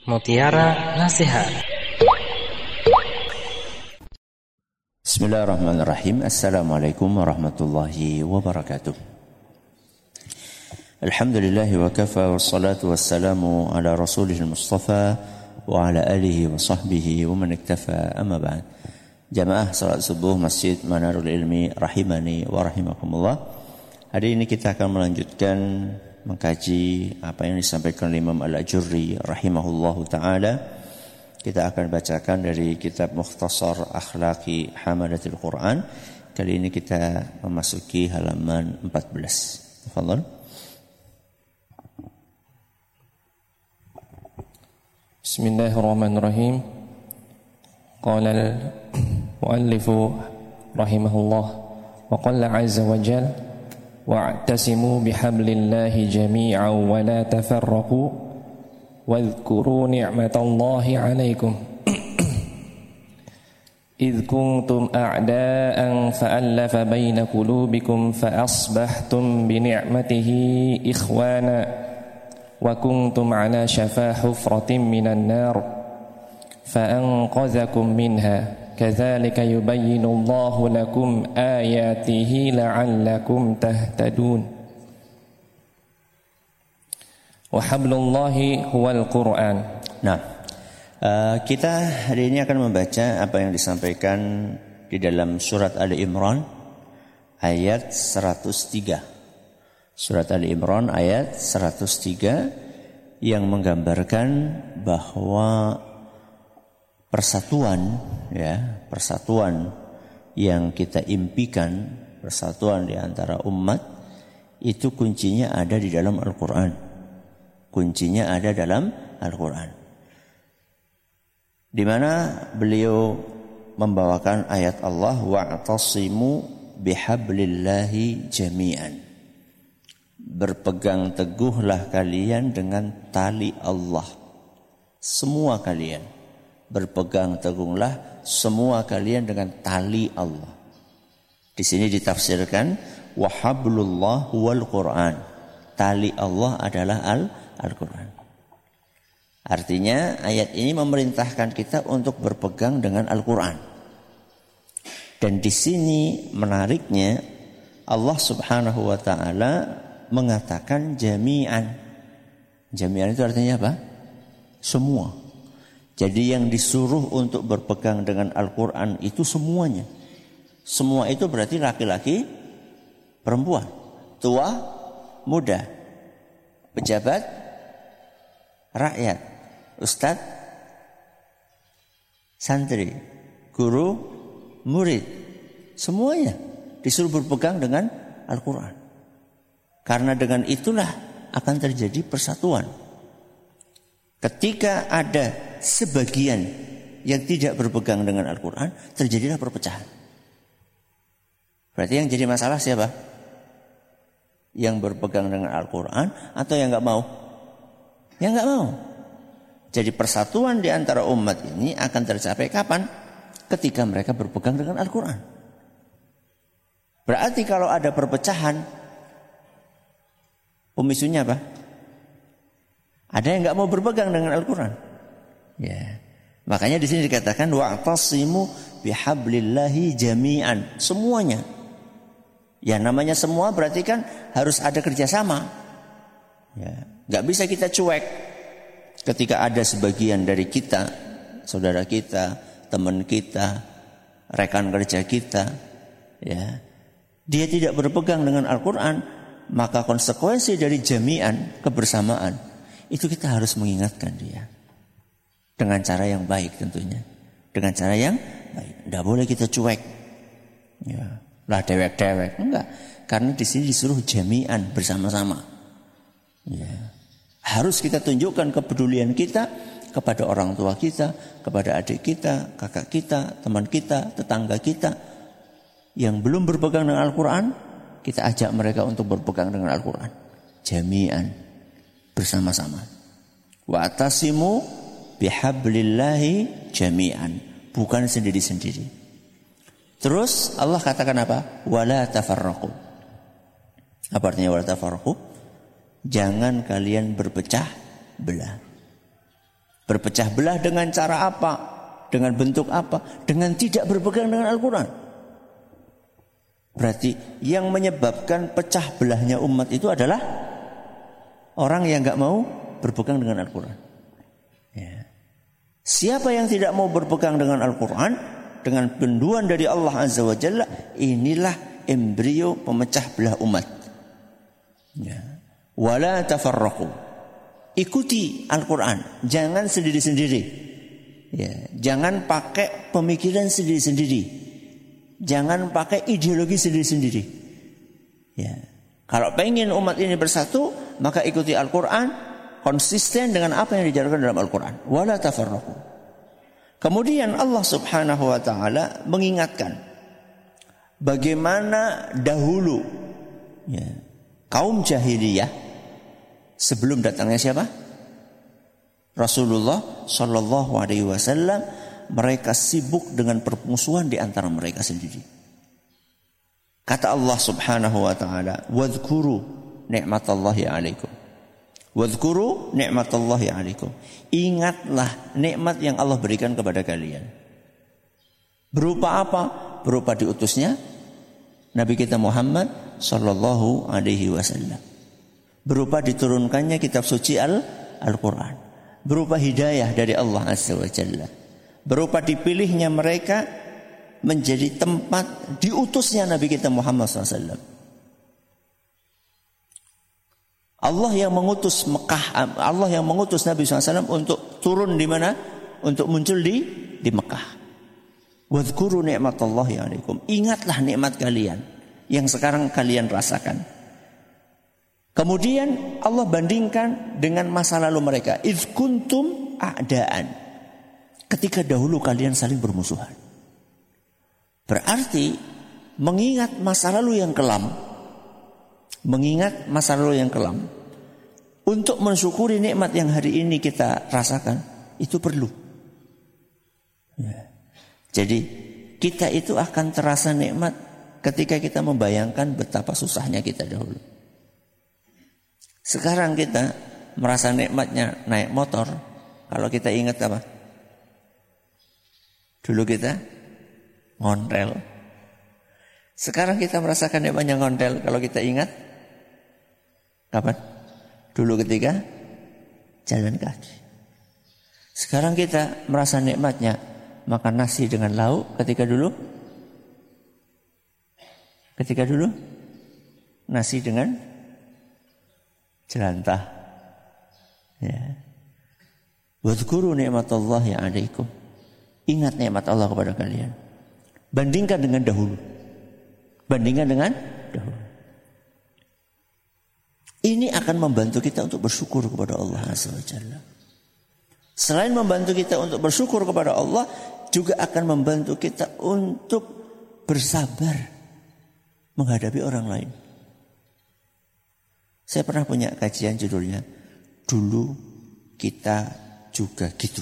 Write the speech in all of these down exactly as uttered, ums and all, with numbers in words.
Mutiara Nasihat. Bismillahirrahmanirrahim. Assalamualaikum warahmatullahi wabarakatuh. Alhamdulillahi wa kafa, wassalatu wassalamu ala rasulihil mustafa wa ala alihi wa sahbihi wa man iktafa, amma ba'd. Jamaah salat subuh Masjid Manarul Ilmi rahimani wa rahimakumullah. Hari ini kita akan melanjutkan mengkaji apa yang disampaikan oleh Imam Al-Ajurri rahimahullahu ta'ala. Kita akan bacakan dari kitab Mukhtasar Akhlaqi Hamalatil Quran. Kali ini kita memasuki halaman empat belas. Tafadhal. Bismillahirrahmanirrahim. Qala al-muallif rahimahullah wa qala 'azza wa jalla wa'tasimu bihablillahi jami'an wa la tafarraqu wadhkuru ni'matallahi 'alaikum idh kuntum a'da'an fa'allafa baina qulubikum fa asbahtum bi ni'matihi ikhwana wa kuntum 'ala shafa hufratin minan nar fa anqadhakum minha kadzalika yubayyinu Allahu lakum ayatihi la'allakum tahtadun. Wa hablullahi huwal Qur'an. Nah, uh, kita hari ini akan membaca apa yang disampaikan di dalam surat Ali Imran ayat seratus tiga. Surat Ali Imran ayat seratus tiga yang menggambarkan bahwa persatuan, ya, persatuan yang kita impikan, persatuan di antara umat, itu kuncinya ada di dalam Al-Quran. Kuncinya ada dalam Al-Quran. Di mana beliau membawakan ayat Allah, wa'tasimu bihablillahi jami'an. Berpegang teguhlah kalian dengan tali Allah. Semua kalian. Berpegang teguhlah semua kalian dengan tali Allah. Di sini ditafsirkan wa hablullah wal Quran. Tali Allah adalah al Al-Quran. Artinya ayat ini memerintahkan kita untuk berpegang dengan Al-Quran. Dan di sini menariknya Allah Subhanahu wa taala mengatakan jami'an. Jami'an itu artinya apa? Semua. Jadi yang disuruh untuk berpegang dengan Al-Quran itu semuanya. Semua itu berarti laki-laki, perempuan, tua, muda, pejabat, rakyat, ustadz, santri, guru, murid. Semuanya disuruh berpegang dengan Al-Quran. Karena dengan itulah akan terjadi persatuan. Ketika ada sebagian yang tidak berpegang dengan Al-Quran, terjadilah perpecahan. Berarti yang jadi masalah siapa? Yang berpegang dengan Al-Quran atau yang gak mau? Yang gak mau. Jadi persatuan di antara umat ini akan tercapai kapan? Ketika mereka berpegang dengan Al-Quran. Berarti kalau ada perpecahan, pemicunya apa? Ada yang nggak mau berpegang dengan Al-Quran. Ya, makanya di sini dikatakan wa'tasimu bihablillahi jami'an. Semuanya. Ya, namanya semua berarti kan harus ada kerjasama. Ya, nggak bisa kita cuek. Ketika ada sebagian dari kita, saudara kita, teman kita, rekan kerja kita, ya, dia tidak berpegang dengan Al-Quran, maka konsekuensi dari jami'an, kebersamaan, itu kita harus mengingatkan dia. Dengan cara yang baik tentunya. Dengan cara yang baik. Tidak boleh kita cuek. Ya, lah dewek-dewek. Enggak. Karena di sini disuruh jami'an, bersama-sama. Ya. Harus kita tunjukkan kepedulian kita kepada orang tua kita, kepada adik kita, kakak kita, teman kita, tetangga kita. Yang belum berpegang dengan Al-Quran, kita ajak mereka untuk berpegang dengan Al-Quran. Jami'an. Bersama-sama. Wa'tasimu bihablillahi jami'an. Bukan sendiri-sendiri. Terus Allah katakan apa? Wala tafarraqu. Apa artinya wala tafarraqu? Jangan kalian berpecah belah. Berpecah belah dengan cara apa? Dengan bentuk apa? Dengan tidak berpegang dengan Al-Quran. Berarti yang menyebabkan pecah belahnya umat itu adalah orang yang gak mau berpegang dengan Al-Quran. Ya. Siapa yang tidak mau berpegang dengan Al-Quran, dengan panduan dari Allah Azza wa Jalla, inilah embrio pemecah belah umat. Ya. Wala tafarraqu. Ikuti Al-Quran, jangan sendiri-sendiri. Ya. Jangan pakai pemikiran sendiri-sendiri. Jangan pakai ideologi sendiri-sendiri. Ya. Kalau pengen umat ini bersatu, maka ikuti Al-Quran, konsisten dengan apa yang dijarkan dalam Al-Quran. Wala tafarraqu. Kemudian Allah Subhanahu wa taala mengingatkan bagaimana dahulu ya, kaum jahiliyah sebelum datangnya siapa? Rasulullah sallallahu alaihi wasallam, mereka sibuk dengan permusuhan di antara mereka sendiri. Kata Allah Subhanahu wa taala, "Wadhkuru ni'matallahi 'alaikum." Wadhkuru ni'matallahi 'alaikum. Ingatlah nikmat yang Allah berikan kepada kalian. Berupa apa? Berupa diutusnya Nabi kita Muhammad sallallahu alaihi wasallam. Berupa diturunkannya kitab suci Al- Al-Quran. Berupa hidayah dari Allah Azza wa Jalla. Berupa dipilihnya mereka menjadi tempat diutusnya Nabi kita Muhammad sallallahu alaihi wasallam. Allah yang mengutus Mekah, Allah yang mengutus Nabi sallallahu alaihi wasallam untuk turun di mana? Untuk muncul di di Mekah. Wadhkuru ni'matallahi 'alaikum. Ingatlah nikmat kalian yang sekarang kalian rasakan. Kemudian Allah bandingkan dengan masa lalu mereka. Idz kuntum a'daan. Ketika dahulu kalian saling bermusuhan. Berarti mengingat masa lalu yang kelam, mengingat masa lalu yang kelam, untuk mensyukuri nikmat yang hari ini kita rasakan, itu perlu. Ya. Jadi kita itu akan terasa nikmat ketika kita membayangkan betapa susahnya kita dahulu. Sekarang kita merasa nikmatnya naik motor. Kalau kita ingat apa? Dulu kita ngontel. Sekarang kita merasakan nikmatnya ngontel. Kalau kita ingat kapan? Dulu ketika jalan kaki. Sekarang kita merasa nikmatnya makan nasi dengan lauk. Ketika dulu Ketika dulu nasi dengan jelantah. Ya. Wadhkuru ni'matallahi 'alaikum. Ingat nikmat Allah kepada kalian. Bandingkan dengan dahulu. Bandingkan dengan dahulu. Ini akan membantu kita untuk bersyukur kepada Allah Azza wa Jalla. Selain membantu kita untuk bersyukur kepada Allah, juga akan membantu kita untuk bersabar menghadapi orang lain. Saya pernah punya kajian judulnya, Dulu Kita Juga Gitu.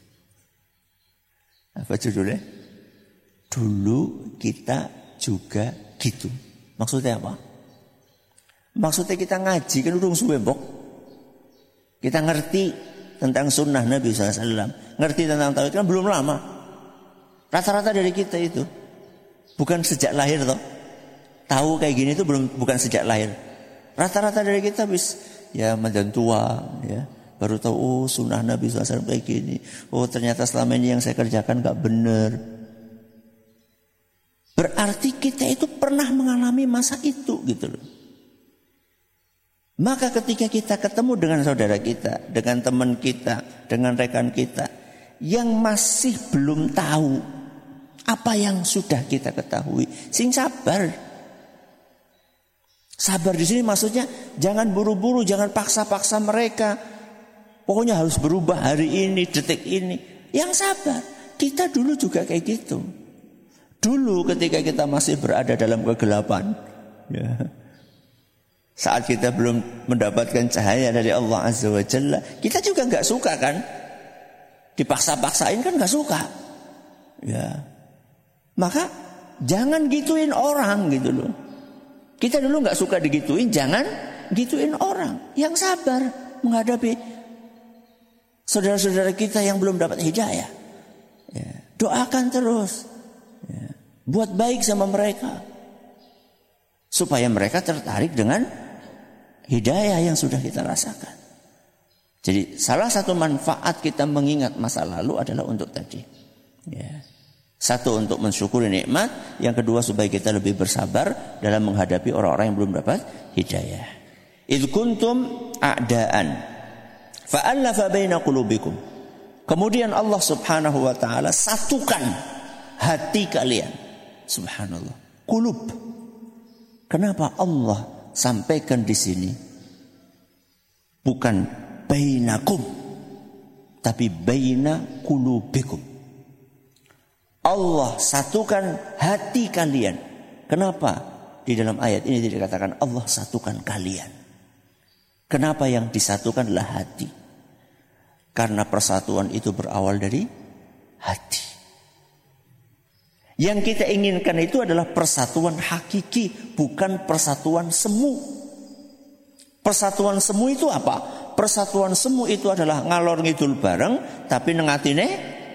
Apa judulnya? Dulu Kita Juga Gitu. Maksudnya apa? Maksudnya kita ngaji kan urung suwe mbok. Kita ngerti tentang sunnah Nabi sallallahu alaihi wasallam, ngerti tentang tauhid kan belum lama. Rata-rata dari kita itu bukan sejak lahir toh. Tahu kayak gini itu belum bukan sejak lahir. Rata-rata dari kita bis ya mandan tua ya, baru tahu oh sunnah Nabi sallallahu alaihi wasallam kayak gini. Oh ternyata selama ini yang saya kerjakan gak benar. Berarti kita itu pernah mengalami masa itu gitu loh. Maka ketika kita ketemu dengan saudara kita, dengan teman kita, dengan rekan kita yang masih belum tahu apa yang sudah kita ketahui, sing sabar. Sabar di sini maksudnya jangan buru-buru, jangan paksa-paksa mereka. Pokoknya harus berubah hari ini, detik ini. Yang sabar. Kita dulu juga kayak gitu. Dulu ketika kita masih berada dalam kegelapan, ya. Saat kita belum mendapatkan cahaya dari Allah Azza wa Jalla, kita juga gak suka kan? Dipaksa-paksain kan gak suka. Ya. Maka jangan gituin orang gitu loh. Kita dulu gak suka digituin, jangan gituin orang. Yang sabar menghadapi saudara-saudara kita yang belum dapat hidayah. Ya, doakan terus. Ya, buat baik sama mereka. Supaya mereka tertarik dengan hidayah yang sudah kita rasakan. Jadi salah satu manfaat kita mengingat masa lalu adalah untuk tadi. Ya. Satu untuk mensyukuri nikmat, yang kedua supaya kita lebih bersabar dalam menghadapi orang-orang yang belum dapat hidayah. Idh kuntum a'daan fa'allafa baina qulubikum. Kemudian Allah Subhanahu wa taala satukan hati kalian. Subhanallah. Qulub. Kenapa Allah sampaikan di sini bukan bainakum tapi baina qulubikum. Allah satukan hati kalian. Kenapa di dalam ayat ini dikatakan Allah satukan kalian? Kenapa yang disatukan adalah hati? Karena persatuan itu berawal dari hati. Yang kita inginkan itu adalah persatuan hakiki, bukan persatuan semu. Persatuan semu itu apa? Persatuan semu itu adalah ngalor ngidul bareng, tapi nengatine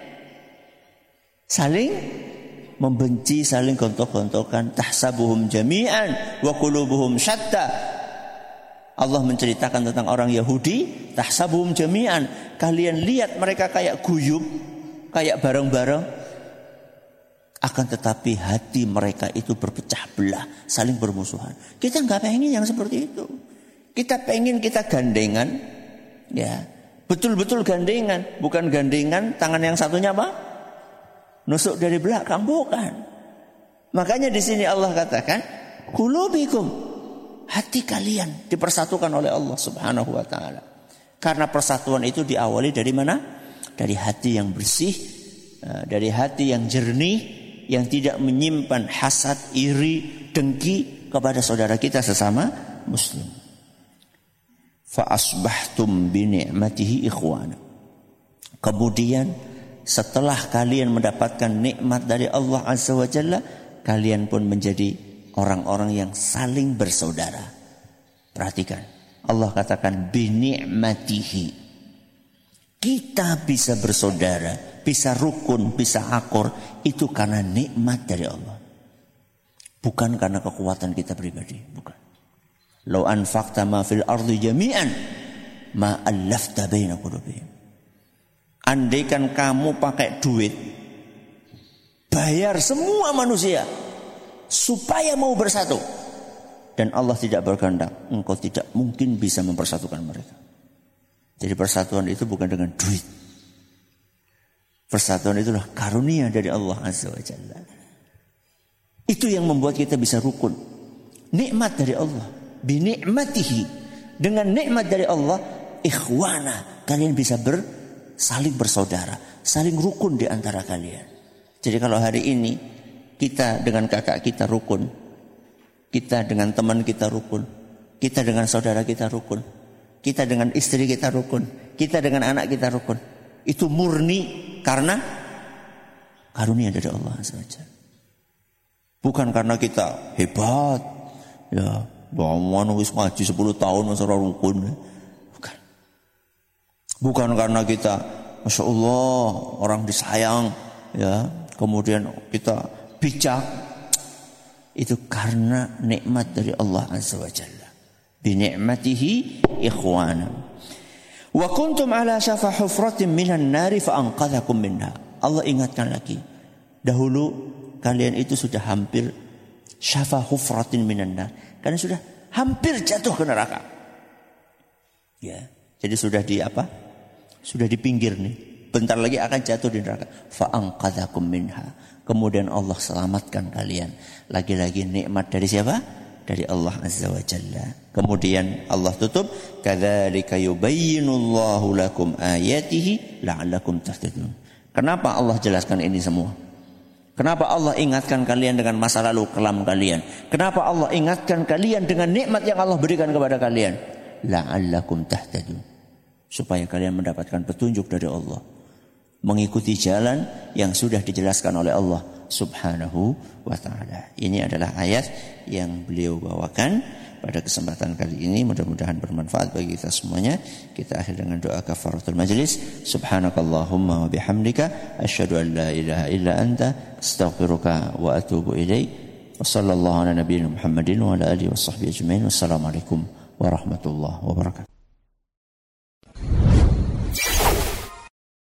saling membenci, saling gontok-gontokan. Tahsabuhum jami'an wa qulubuhum syatta. Allah menceritakan tentang orang Yahudi, tahsabuhum jami'an. Kalian lihat mereka kayak guyub, kayak bareng-bareng, akan tetapi hati mereka itu berpecah belah, saling bermusuhan. Kita nggak pengen yang seperti itu. Kita pengen kita gandengan, ya, betul-betul gandengan, bukan gandengan tangan yang satunya apa? Nusuk dari belakang, bukan. Makanya di sini Allah katakan, qulubikum, hati kalian dipersatukan oleh Allah Subhanahu wa taala. Karena persatuan itu diawali dari mana? Dari hati yang bersih, dari hati yang jernih, yang tidak menyimpan hasad, iri, dengki kepada saudara kita sesama muslim. Fa asbahtum bi ni'matihi ikhwana. Kemudian setelah kalian mendapatkan nikmat dari Allah Azza wa Jalla, kalian pun menjadi orang-orang yang saling bersaudara. Perhatikan, Allah katakan bi ni'matihi. Kita bisa bersaudara, bisa rukun, bisa akur, itu karena nikmat dari Allah. Bukan karena kekuatan kita pribadi, bukan. Lau anfaqta ma fil ardi jami'an ma allafta baina qulubihim. Andaikan kamu pakai duit, bayar semua manusia supaya mau bersatu, dan Allah tidak berkehendak, engkau tidak mungkin bisa mempersatukan mereka. Jadi persatuan itu bukan dengan duit. Persatuan itulah karunia dari Allah Azza wa Jalla. Itu yang membuat kita bisa rukun. Nikmat dari Allah. Bi ni'matihi. Dengan nikmat dari Allah, ikhwana, kalian bisa ber, saling bersaudara, saling rukun di antara kalian. Jadi kalau hari ini kita dengan kakak kita rukun, kita dengan teman kita rukun, kita dengan saudara kita rukun, kita dengan istri kita rukun, kita dengan anak kita rukun, itu murni karena karunia dari Allah Azza wa Jalla. Bukan karena kita hebat, ya, bahwa wis ngaji sepuluh tahun masa rukun. Bukan. Bukan karena kita, masya Allah, orang disayang, ya, kemudian kita bijak. Itu karena nikmat dari Allah Azza wa Jalla. Bi ni'matihi ikhwana. Wa kuntum ala syafa hufratin minan nari fa anqadhakum minha. Allah ingatkan lagi. Dahulu kalian itu sudah hampir syafa hufratin minan nar. Kalian sudah hampir jatuh ke neraka. Ya, jadi sudah di apa? Sudah di pinggir nih. Bentar lagi akan jatuh di neraka. Fa anqadhakum minha. Kemudian Allah selamatkan kalian. Lagi-lagi nikmat dari siapa? Dari Allah Azza wa Jalla. Kemudian Allah tutup, kadzalika yubayyinullahu lakum ayatihi la'allakum tahtadun. Kenapa Allah jelaskan ini semua? Kenapa Allah ingatkan kalian dengan masa lalu kelam kalian? Kenapa Allah ingatkan kalian dengan nikmat yang Allah berikan kepada kalian? La'allakum tahtadun. Supaya kalian mendapatkan petunjuk dari Allah, mengikuti jalan yang sudah dijelaskan oleh Allah. Subhanahu wa ta'ala. Ini adalah ayat yang beliau bawakan pada kesempatan kali ini. Mudah-mudahan bermanfaat bagi kita semuanya. Kita akhir dengan doa kafaratul majlis. Subhanakallahumma wa bihamdika asyhadu an la ilaha illa anta astaghfiruka wa atubu ilaik. Wa sallallahu ala nabiyyina Muhammadin wa ala alihi wa sahbihi ajmain. Wassalamualaikum warahmatullahi wabarakatuh.